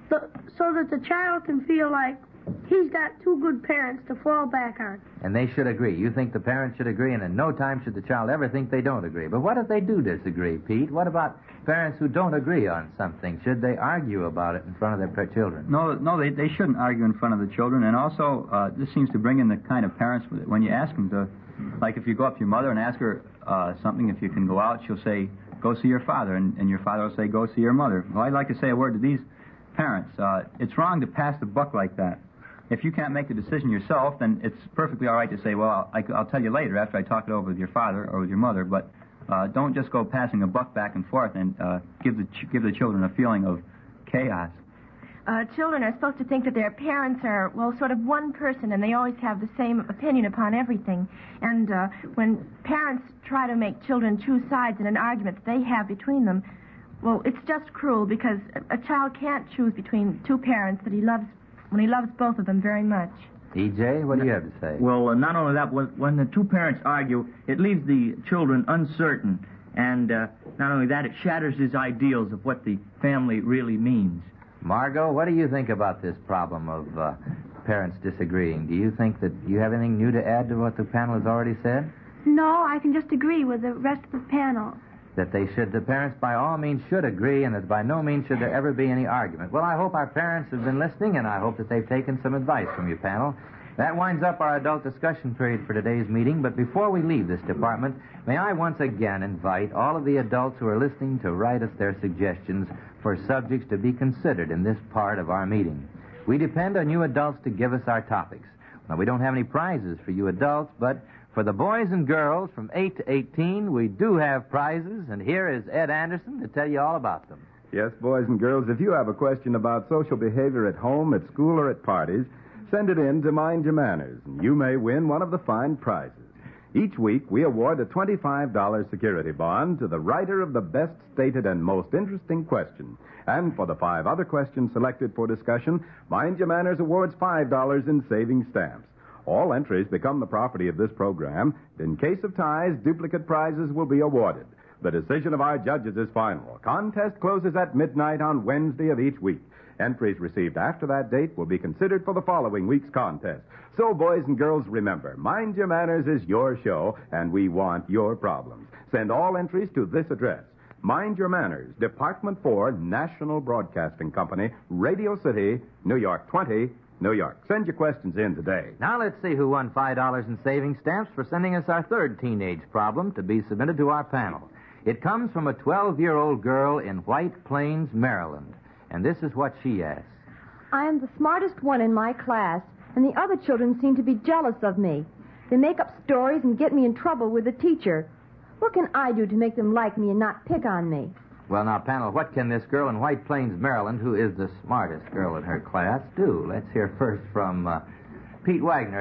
so that the child can feel like he's got two good parents to fall back on. And they should agree. You think the parents should agree, and in no time should the child ever think they don't agree. But what if they do disagree, Pete? What about parents who don't agree on something? Should they argue about it in front of their children? No, they shouldn't argue in front of the children. And also, this seems to bring in the kind of parents when you ask them to, like if you go up to your mother and ask her something, if you can go out, she'll say, go see your father, and your father will say, go see your mother. Well, I'd like to say a word to these parents. It's wrong to pass the buck like that. If you can't make the decision yourself, then it's perfectly all right to say, well, I'll tell you later after I talk it over with your father or with your mother, but don't just go passing a buck back and forth and give the children a feeling of chaos. Children are supposed to think that their parents are, well, sort of one person, and they always have the same opinion upon everything. And when parents try to make children choose sides in an argument that they have between them, well, it's just cruel because a child can't choose between two parents that he loves when he loves both of them very much. E.J., what do you have to say? Well, not only that, when the two parents argue, it leaves the children uncertain. And not only that, it shatters his ideals of what the family really means. Margot, what do you think about this problem of parents disagreeing? Do you think that you have anything new to add to what the panel has already said? No, I can just agree with the rest of the panel. That the parents by all means should agree, and that by no means should there ever be any argument. Well, I hope our parents have been listening, and I hope that they've taken some advice from you, panel. That winds up our adult discussion period for today's meeting, but before we leave this department, may I once again invite all of the adults who are listening to write us their suggestions for subjects to be considered in this part of our meeting. We depend on you adults to give us our topics. Now, we don't have any prizes for you adults, but for the boys and girls from 8 to 18, we do have prizes, and here is Ed Anderson to tell you all about them. Yes, boys and girls, if you have a question about social behavior at home, at school, or at parties, send it in to Mind Your Manners, and you may win one of the fine prizes. Each week, we award a $25 security bond to the writer of the best stated and most interesting question. And for the 5 other questions selected for discussion, Mind Your Manners awards $5 in savings stamps. All entries become the property of this program. In case of ties, duplicate prizes will be awarded. The decision of our judges is final. Contest closes at midnight on Wednesday of each week. Entries received after that date will be considered for the following week's contest. So, boys and girls, remember, Mind Your Manners is your show, and we want your problems. Send all entries to this address. Mind Your Manners, Department 4, National Broadcasting Company, Radio City, New York 20, New York. Send your questions in today. Now let's see who won $5 in savings stamps for sending us our third teenage problem to be submitted to our panel. It comes from a 12-year-old girl in White Plains, Maryland. And this is what she asks. I am the smartest one in my class, and the other children seem to be jealous of me. They make up stories and get me in trouble with the teacher. What can I do to make them like me and not pick on me? Well, now, panel, what can this girl in White Plains, Maryland, who is the smartest girl in her class, do? Let's hear first from Pete Wagner.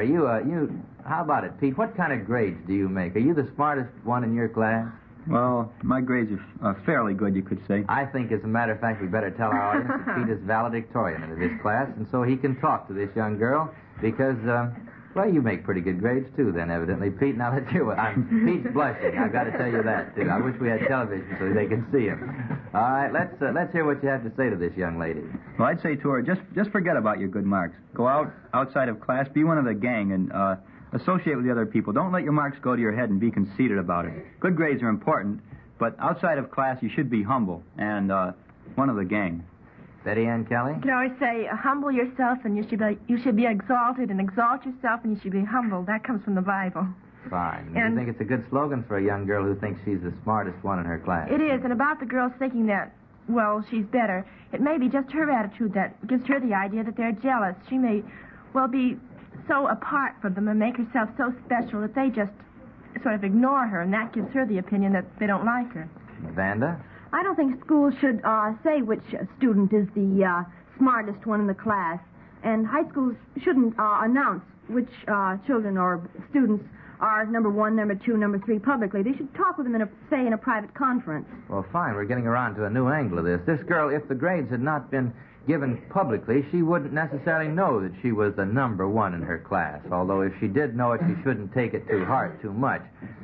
How about it, Pete? What kind of grades do you make? Are you the smartest one in your class? Well, my grades are fairly good, you could say. I think, as a matter of fact, we better tell our audience that Pete is valedictorian in this class, and so he can talk to this young girl because, well, you make pretty good grades, too, then, evidently. Pete, now let's hear what... Pete's blushing. I've got to tell you that, too. I wish we had television so they can see him. All right, let's hear what you have to say to this young lady. Well, I'd say to her, just forget about your good marks. Go outside of class, be one of the gang, and associate with the other people. Don't let your marks go to your head and be conceited about it. Good grades are important, but outside of class, you should be humble and one of the gang. Betty Ann Kelly? You can always say, humble yourself, and you should be exalted, and exalt yourself, and you should be humble. That comes from the Bible. Fine. And you think it's a good slogan for a young girl who thinks she's the smartest one in her class? It is, and about the girls thinking that, well, she's better, it may be just her attitude that gives her the idea that they're jealous. She may, well, be so apart from them and make herself so special that they just sort of ignore her, and that gives her the opinion that they don't like her. Vanda? I don't think schools should say which student is the smartest one in the class. And high schools shouldn't announce which children or students are number 1, number 2, number 3 publicly. They should talk with them in a private conference. Well, fine. We're getting around to a new angle of this. This girl, if the grades had not been given publicly, she wouldn't necessarily know that she was the number 1 in her class. Although if she did know it, she shouldn't take it to heart too much.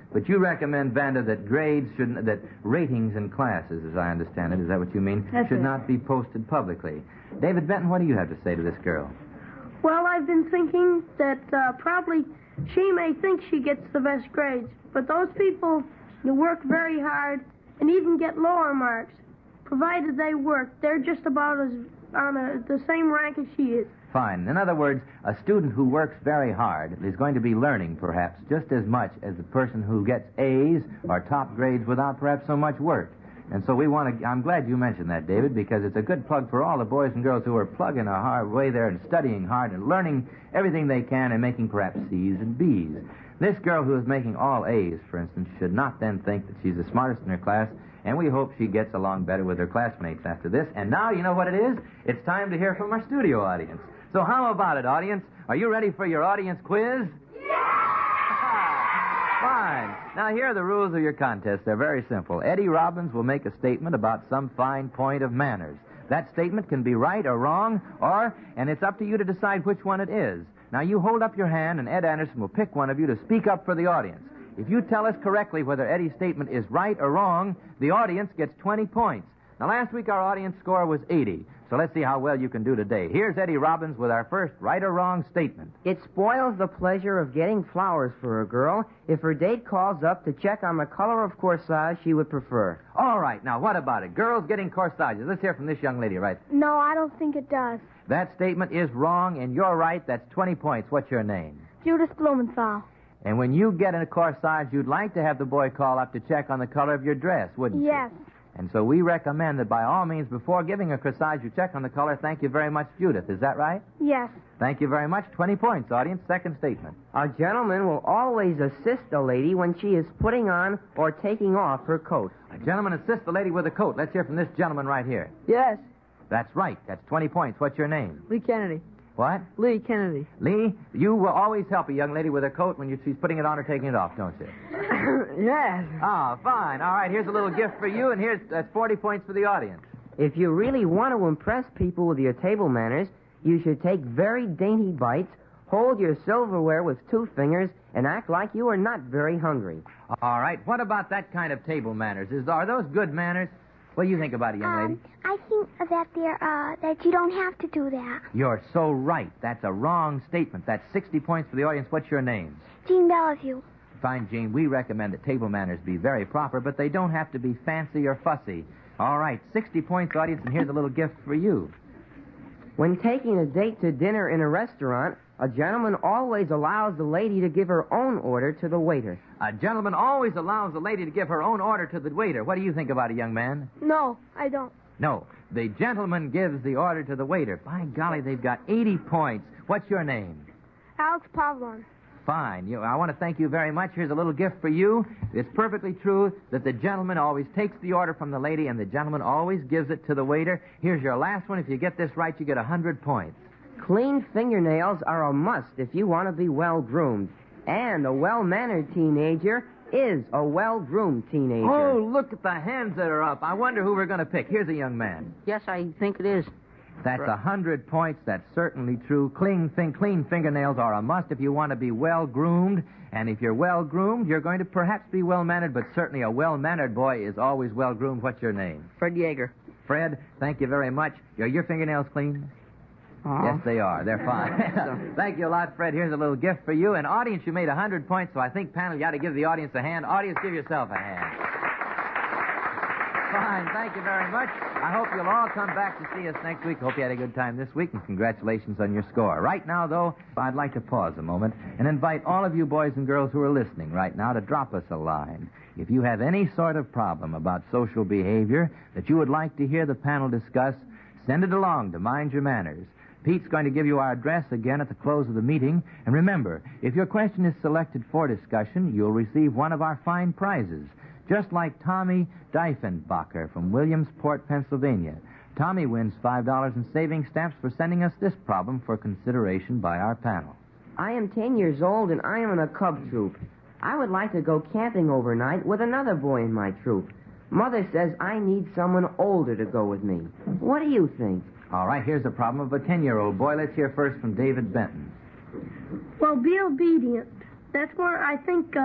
But you recommend, Vanda, that that ratings in classes, as I understand it, is that what you mean, should not be posted publicly. David Benton, what do you have to say to this girl? Well, I've been thinking that probably she may think she gets the best grades, but those people who work very hard and even get lower marks, provided they work, they're just about as on the same rank as she is. Fine. In other words, a student who works very hard is going to be learning, perhaps, just as much as the person who gets A's or top grades without perhaps so much work. And so I'm glad you mentioned that, David, because it's a good plug for all the boys and girls who are plugging a hard way there and studying hard and learning everything they can and making perhaps C's and B's. This girl who is making all A's, for instance, should not then think that she's the smartest in her class, and we hope she gets along better with her classmates after this. And now, you know what it is? It's time to hear from our studio audience. So how about it, audience? Are you ready for your audience quiz? Fine. Now, here are the rules of your contest. They're very simple. Eddie Robbins will make a statement about some fine point of manners. That statement can be right or wrong, and it's up to you to decide which one it is. Now, you hold up your hand, and Ed Anderson will pick one of you to speak up for the audience. If you tell us correctly whether Eddie's statement is right or wrong, the audience gets 20 points. Now, last week our audience score was 80. So let's see how well you can do today. Here's Eddie Robbins with our first right or wrong statement. It spoils the pleasure of getting flowers for a girl if her date calls up to check on the color of corsage she would prefer. All right, now what about it? Girls getting corsages. Let's hear from this young lady, right? No, I don't think it does. That statement is wrong, and you're right. That's 20 points. What's your name? Judith Blumenthal. And when you get in a corsage, you'd like to have the boy call up to check on the color of your dress, wouldn't you? Yes. And so we recommend that by all means, before giving a corsage, you check on the color. Thank you very much, Judith. Is that right? Yes. Thank you very much. 20 points, audience. Second statement. A gentleman will always assist a lady when she is putting on or taking off her coat. A gentleman assists the lady with a coat. Let's hear from this gentleman right here. Yes. That's right. That's 20 points. What's your name? Lee Kennedy. What? Lee Kennedy. Lee, you will always help a young lady with a coat when she's putting it on or taking it off, don't you? Yes. Oh, fine. All right, here's a little gift for you, and that's 40 points for the audience. If you really want to impress people with your table manners, you should take very dainty bites, hold your silverware with 2 fingers, and act like you are not very hungry. All right, what about that kind of table manners? Are those good manners? What do you think about it, young lady? I think that you don't have to do that. You're so right. That's a wrong statement. That's 60 points for the audience. What's your name? Jean Bellevue. Fine, Jean. We recommend that table manners be very proper, but they don't have to be fancy or fussy. All right, 60 points, audience, and here's a little gift for you. When taking a date to dinner in a restaurant, a gentleman always allows the lady to give her own order to the waiter. A gentleman always allows the lady to give her own order to the waiter. What do you think about it, young man? No, I don't. No, the gentleman gives the order to the waiter. By golly, they've got 80 points. What's your name? Alex Pavlon. Fine. I want to thank you very much. Here's a little gift for you. It's perfectly true that the gentleman always takes the order from the lady, and the gentleman always gives it to the waiter. Here's your last one. If you get this right, you get 100 points. Clean fingernails are a must if you want to be well-groomed. And a well-mannered teenager is a well-groomed teenager. Oh, look at the hands that are up. I wonder who we're going to pick. Here's a young man. Yes, I think it is. That's 100 points. That's certainly true. Clean fingernails are a must if you want to be well-groomed. And if you're well-groomed, you're going to perhaps be well-mannered, but certainly a well-mannered boy is always well-groomed. What's your name? Fred Yeager. Fred, thank you very much. Are your fingernails clean? Uh-huh. Yes, they are. They're fine. Thank you a lot, Fred. Here's a little gift for you. And audience, you made 100 points, so I think, panel, you ought to give the audience a hand. Audience, give yourself a hand. Fine. Thank you very much. I hope you'll all come back to see us next week. Hope you had a good time this week, and congratulations on your score. Right now, though, I'd like to pause a moment and invite all of you boys and girls who are listening right now to drop us a line. If you have any sort of problem about social behavior that you would like to hear the panel discuss, send it along to Mind Your Manners. Pete's going to give you our address again at the close of the meeting. And remember, if your question is selected for discussion, you'll receive one of our fine prizes, just like Tommy Diefenbacher from Williamsport, Pennsylvania. Tommy wins $5 in savings stamps for sending us this problem for consideration by our panel. I am 10 years old, and I am in a cub troop. I would like to go camping overnight with another boy in my troop. Mother says I need someone older to go with me. What do you think? All right, here's the problem of a 10-year-old boy. Let's hear first from David Benton. Well, be obedient. That's where I think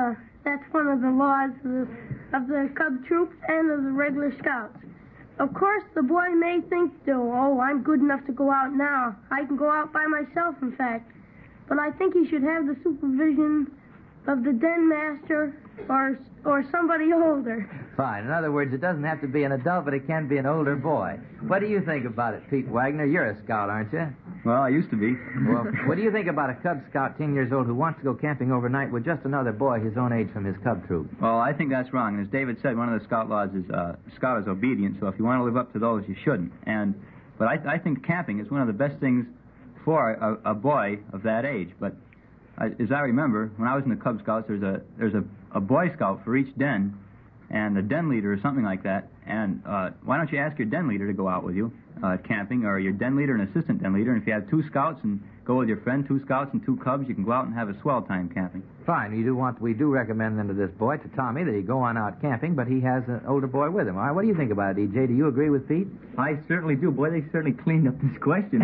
That's one of the laws of the Cub Troop and of the regular Scouts. Of course, the boy may think, oh, I'm good enough to go out now. I can go out by myself, in fact. But I think he should have the supervision of the den master or somebody older. Fine. In other words, it doesn't have to be an adult, but it can be an older boy. What do you think about it, Pete Wagner? You're a scout, aren't you? Well, I used to be. Well, what do you think about a Cub Scout 10 years old who wants to go camping overnight with just another boy his own age from his Cub troop? Well, I think that's wrong. And as David said, one of the scout laws is scout is obedient, so if you want to live up to those, you shouldn't. But I think camping is one of the best things for a boy of that age. But as I remember, when I was in the Cub Scouts, there's a Boy Scout for each den, and a den leader or something like that. And why don't you ask your den leader to go out with you camping, or your den leader and assistant den leader, and if you have 2 scouts and go with your friend, 2 scouts and 2 cubs, you can go out and have a swell time camping. Fine. We do recommend then to this boy, to Tommy, that he go on out camping, but he has an older boy with him. All right, what do you think about it, E.J.? Do you agree with Pete? I certainly do. Boy, they certainly cleaned up this question.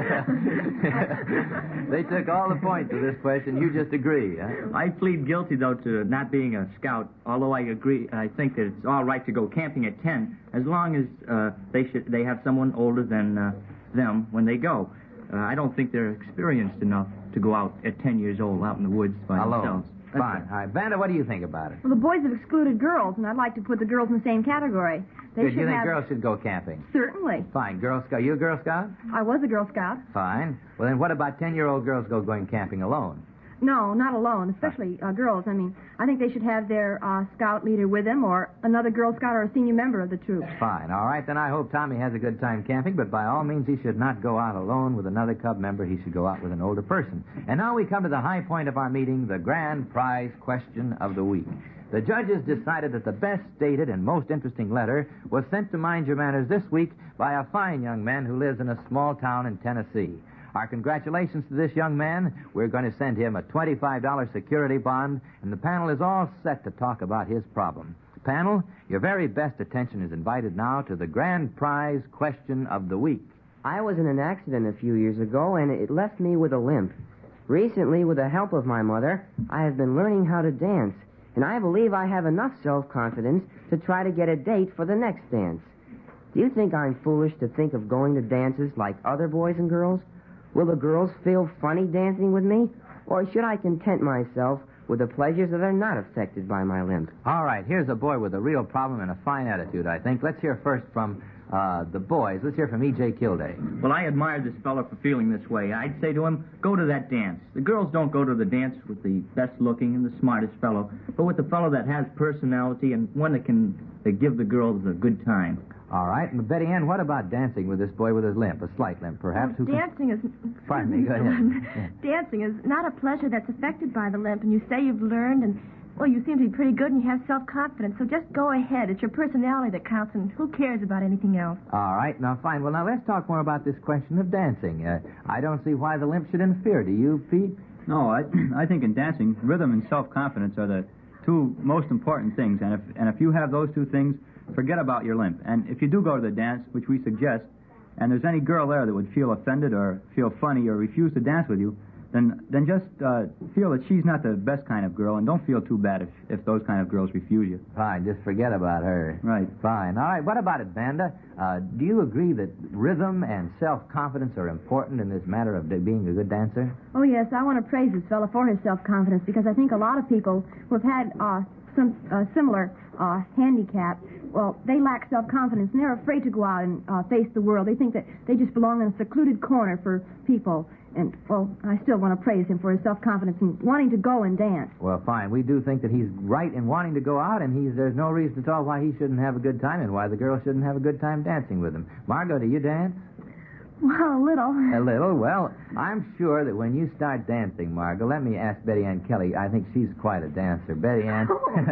They took all the points of this question. You just agree, huh? I plead guilty, though, to not being a scout, although I agree. I think that it's all right to go camping at 10, as long as they have someone older than them when they go. I don't think they're experienced enough to go out at 10 years old out in the woods by themselves. Fine. All right. Vanda, what do you think about it? Well, the boys have excluded girls, and I'd like to put the girls in the same category. Good. You think girls should go camping? Certainly. Fine. Girl Scout. You a Girl Scout? I was a Girl Scout. Fine. Well, then what about 10-year-old girls going camping alone? No, not alone, especially girls. I mean, I think they should have their scout leader with them, or another Girl Scout or a senior member of the troop. Fine. All right, then I hope Tommy has a good time camping, but by all means he should not go out alone with another Cub member. He should go out with an older person. And now we come to the high point of our meeting, the grand prize question of the week. The judges decided that the best stated and most interesting letter was sent to Mind Your Manners this week by a fine young man who lives in a small town in Tennessee. Our congratulations to this young man. We're going to send him a $25 security bond, and the panel is all set to talk about his problem. Panel, your very best attention is invited now to the grand prize question of the week. I was in an accident a few years ago, and it left me with a limp. Recently, with the help of my mother, I have been learning how to dance, and I believe I have enough self-confidence to try to get a date for the next dance. Do you think I'm foolish to think of going to dances like other boys and girls? Will the girls feel funny dancing with me? Or should I content myself with the pleasures that are not affected by my limp? All right, here's a boy with a real problem and a fine attitude, I think. Let's hear first from the boys. Let's hear from E.J. Kilday. Well, I admire this fellow for feeling this way. I'd say to him, go to that dance. The girls don't go to the dance with the best-looking and the smartest fellow, but with the fellow that has personality and one that can give the girls a good time. All right. And Betty Ann, what about dancing with this boy with his limp, a slight limp, perhaps? Dancing is... Pardon me, go ahead. Dancing is not a pleasure that's affected by the limp, and you say you've learned, and, well, you seem to be pretty good, and you have self-confidence, so just go ahead. It's your personality that counts, and who cares about anything else? All right. Now, fine. Well, now, let's talk more about this question of dancing. I don't see why the limp should interfere. Do you, Pete? No, I think in dancing, rhythm and self-confidence are the 2 most important things, and if you have those 2 things, forget about your limp. And if you do go to the dance, which we suggest, and there's any girl there that would feel offended or feel funny or refuse to dance with you, then just feel that she's not the best kind of girl, and don't feel too bad if those kind of girls refuse you. Fine, just forget about her. Right. Fine. All right, what about it, Vanda? Do you agree that rhythm and self-confidence are important in this matter of being a good dancer? Oh, yes, I want to praise this fellow for his self-confidence, because I think a lot of people who have had some similar handicap, well, they lack self-confidence, and they're afraid to go out and face the world. They think that they just belong in a secluded corner for people. And, well, I still want to praise him for his self-confidence and wanting to go and dance. Well, fine. We do think that he's right in wanting to go out, and there's no reason at all why he shouldn't have a good time and why the girl shouldn't have a good time dancing with him. Margot, do you dance? Well, a little. A little? Well, I'm sure that when you start dancing, Margot, let me ask Betty Ann Kelly. I think she's quite a dancer. Betty Ann,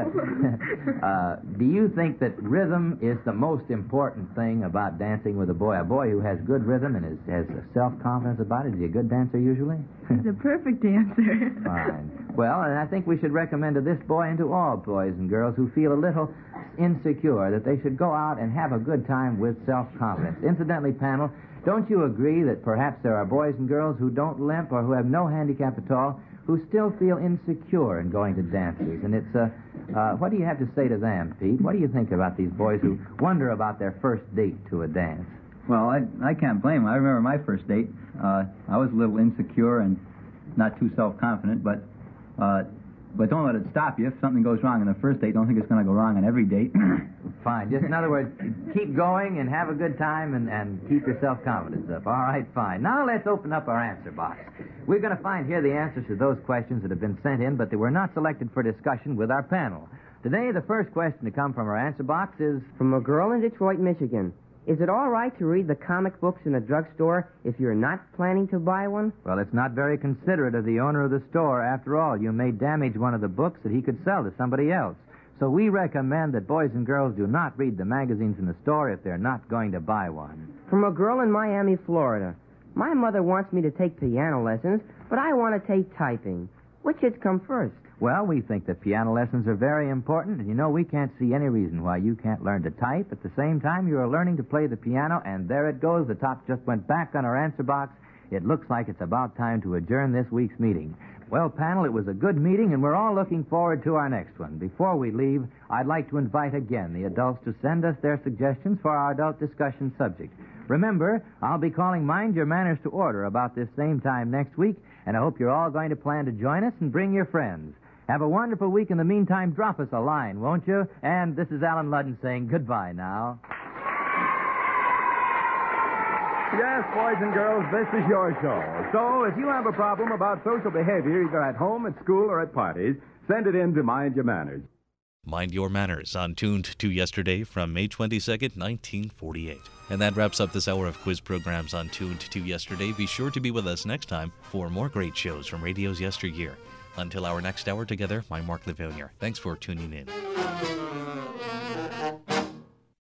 do you think that rhythm is the most important thing about dancing with a boy? A boy who has good rhythm and has self-confidence about it, is he a good dancer usually? He's a perfect dancer. Fine. Well, and I think we should recommend to this boy and to all boys and girls who feel a little insecure that they should go out and have a good time with self-confidence. Incidentally, panel, don't you agree that perhaps there are boys and girls who don't limp or who have no handicap at all who still feel insecure in going to dances? And What do you have to say to them, Pete? What do you think about these boys who wonder about their first date to a dance? Well, I can't blame them. I remember my first date. I was a little insecure and not too self-confident, but don't let it stop you. If something goes wrong on the first date, don't think it's going to go wrong on every date. Fine. Just in other words, keep going and have a good time and keep your self-confidence up. All right, fine. Now let's open up our answer box. We're going to find here the answers to those questions that have been sent in, but they were not selected for discussion with our panel. Today, the first question to come from our answer box is... From a girl in Detroit, Michigan. Is it all right to read the comic books in the drugstore if you're not planning to buy one? Well, it's not very considerate of the owner of the store. After all, you may damage one of the books that he could sell to somebody else. So we recommend that boys and girls do not read the magazines in the store if they're not going to buy one. From a girl in Miami, Florida. My mother wants me to take piano lessons, but I want to take typing. Which should come first? Well, we think that piano lessons are very important, and you know we can't see any reason why you can't learn to type. At the same time, you are learning to play the piano, and there it goes. The top just went back on our answer box. It looks like it's about time to adjourn this week's meeting. Well, panel, it was a good meeting, and we're all looking forward to our next one. Before we leave, I'd like to invite again the adults to send us their suggestions for our adult discussion subject. Remember, I'll be calling Mind Your Manners to order about this same time next week, and I hope you're all going to plan to join us and bring your friends. Have a wonderful week. In the meantime, drop us a line, won't you? And this is Alan Ludden saying goodbye now. Yes, boys and girls, this is your show. So if you have a problem about social behavior, either at home, at school, or at parties, send it in to Mind Your Manners. Mind Your Manners on Tuned to Yesterday from May 22nd, 1948. And that wraps up this hour of quiz programs on Tuned to Yesterday. Be sure to be with us next time for more great shows from radio's yesteryear. Until our next hour together, I'm Mark Livonier. Thanks for tuning in.